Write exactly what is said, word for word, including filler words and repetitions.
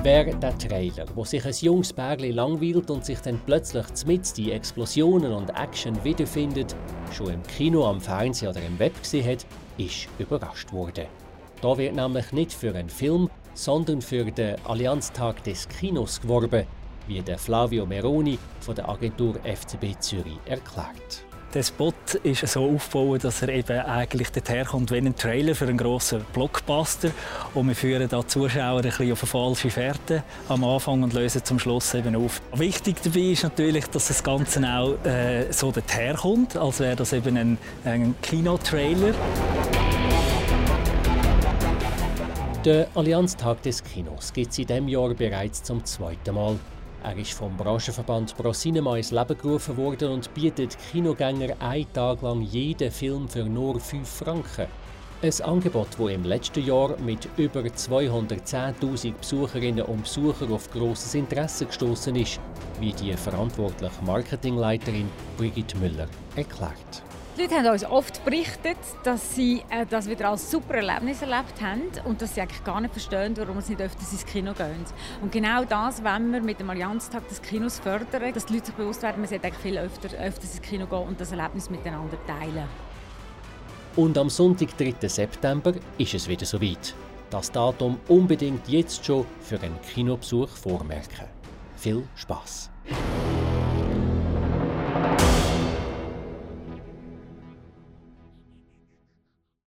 Wer der Trailer, wo sich ein junges Pärchen langweilt und sich dann plötzlich mitten die Explosionen und Action wiederfindet, schon im Kino, am Fernsehen oder im Web gesehen hat, ist überrascht worden. Da wird nämlich nicht für einen Film, sondern für den Allianztag des Kinos geworben, wie der Flavio Meroni von der Agentur F C B Zürich erklärt. Der Spot ist so aufgebaut, dass er eben eigentlich daherkommt wie ein Trailer für einen grossen Blockbuster. Und wir führen da die Zuschauer ein bisschen auf eine falsche Fährte am Anfang und lösen zum Schluss eben auf. Wichtig dabei ist natürlich, dass das Ganze auch äh, so daherkommt, als wäre das eben ein, ein Kinotrailer. Der Allianztag des Kinos gibt es in diesem Jahr bereits zum zweiten Mal. Er ist vom Branchenverband ProCinema ins Leben gerufen worden und bietet Kinogängern einen Tag lang jeden Film für nur fünf Franken. Ein Angebot, das im letzten Jahr mit über zweihundertzehntausend Besucherinnen und Besuchern auf grosses Interesse gestoßen ist, wie die verantwortliche Marketingleiterin Brigitte Müller erklärt. Die Leute haben uns oft berichtet, dass sie äh, das wieder als super Erlebnis erlebt haben und dass sie eigentlich gar nicht verstehen, warum sie nicht öfters ins Kino gehen. Und genau das wollen wir mit dem Allianztag des Kinos fördern, dass die Leute sich bewusst werden, man sollte eigentlich viel öfter, öfters ins Kino gehen und das Erlebnis miteinander teilen. Und am Sonntag, dritten September, ist es wieder soweit. Das Datum unbedingt jetzt schon für einen Kinobesuch vormerken. Viel Spass!